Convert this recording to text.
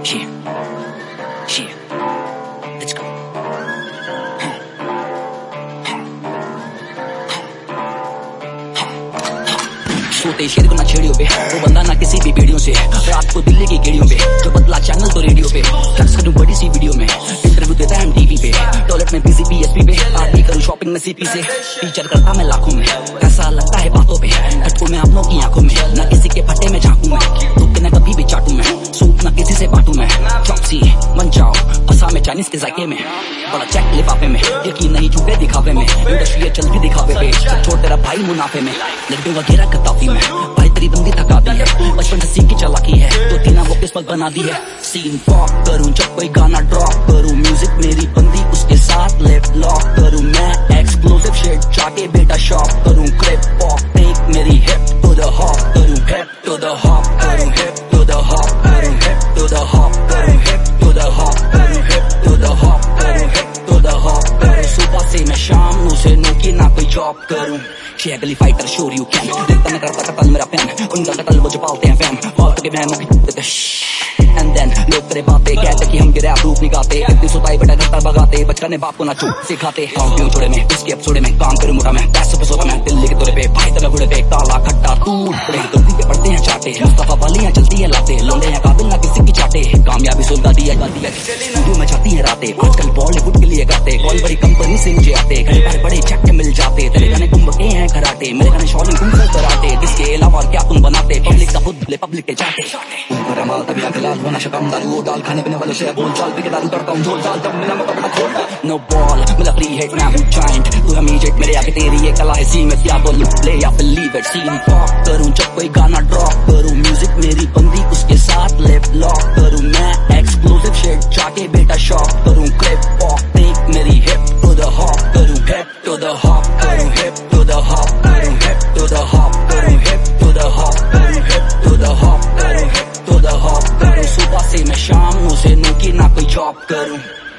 Let's go. सोते शेर को ना छेड़ियों पे, वो बंदा ना किसी भी वीडियो से, रात को दिल्ली की गेड़ियों पे, जो बदला चैनल तो रेडियो पे, फ्लैक्स करूं बड़ी सी वीडियो में, इंटरव्यू देता है टीवी पे, टॉयलेट में बिजी पीएसपी पे, आरती करूं शॉपिंग में सीपी से, टीचर करता मैं लाखों में, ऐसा लगता है बातों पे, हटको मैं अपनों की आंखों में, ना किसी के फटे में झांकू मैं, तुक्के न कभी भी चाटू मैं, सूप ना किसी से बांटू मैं, चॉपसी मन जाओ फंसा में चाइनीज के जायके में, बड़ा चेक लिफाफे में, यकीन नहीं झूठे दिखावे में, इंडस्ट्री चलती दिखावे पे, छोड़ तेरा भाई मुनाफे में, लड्डू वगैरह कताफी में, भाई तेरी बंदी थका दी है, बचपन से सीन की चालाकी है, तो तीना वो किस्मत बना दी है, सीन पॉप करूं जब कोई गाना ड्रॉप करूं, म्यूजिक मेरी बंदी उसके साथ लेफ्ट लॉक करूं, मैं एक्सप्लोसिव शिट जाके बेटा शॉप करूं, क्रिप पॉप टेक मेरी हिप टू द हॉप करूं, हिप टू द हॉप करूं, हिप टू द हॉप करूं, हिप टू द हॉप करूं, हिप टू द हॉप करूं, हिप टू द हॉप करूं, हिप टू द हॉप करूं, सुबह से मैं शाम नू से नू की ना कोई जॉब करूं, शेगली फाइटर श्योर यू कैन, देखता मैं करता कतल मेरा पेन, उनका कतल वो जो पालते हैं फैन, फालतू के बहनों की एंड देन लोग तेरे बातें कहते कि हम गिरे रूप निगाते, इतनी सुताई बेटा घर भगाते, बचपन बाप को ना चूप सिखाते, गाँव क्यों छोड़े में उसके एपिसोड में काम करूं मोटा मैं, पैसों पे सोता मैं, दिल्ली के तोरे पे भाई तला घुड़े पे, ताला खट्टा टूट पड़े गलती के पड़ते हैं चाटे, मुस्तफा वालियां चलती है लाते, लौंडे हैं काबिल ना किसी की चाटे, कामयाबी सुलगा दी है वीडियो में जाती है रातें, आजकल बॉलीवुड के लिए गाते, कौन बड़ी कंपनी से मुझे आते, घरे पर बड़े चक्के मिल जाते, तेरे गाने कुंभके हैं कराटे, मेरे गाने शॉलिंग कुंभू कराटे, इसके अलावा और क्या तुम बनाते, पब्लिक का खुद पब्लिक के जाते, माल तभी आके लाल होना शकम दारू दाल खाने पीने वालों से बोल चाल पी के दारू करता हूँ झोल चाल जब मेरा मौका बड़ा खोलता, नो बॉल मेरा फ्री हिट मैं हूँ जायंट, तू है मीजेट मेरे आगे तेरी ये कला है सीमित, या तो ले या बिलीव इट, सीन पॉप करूं जब कोई गाना ड्रॉप करूं, म्यूजिक मेरी बंदी उसके साथ लिप लॉक करूं, मैं एक्सप्लोसिव शिट जाके बेटा शॉप करूं, क्रिप पॉप टेक मेरी हिप टू द हॉप करूं, हिप टू द हॉप करूं, हिप टू द हॉप करूं, हिप टू द हॉप करूं, हिप टू द हॉप करूं, हिप टू द हॉप करूं, हिप टू द हॉप करूं, सुबह से मैं शाम नू से नू की ना कोई जॉब करूं।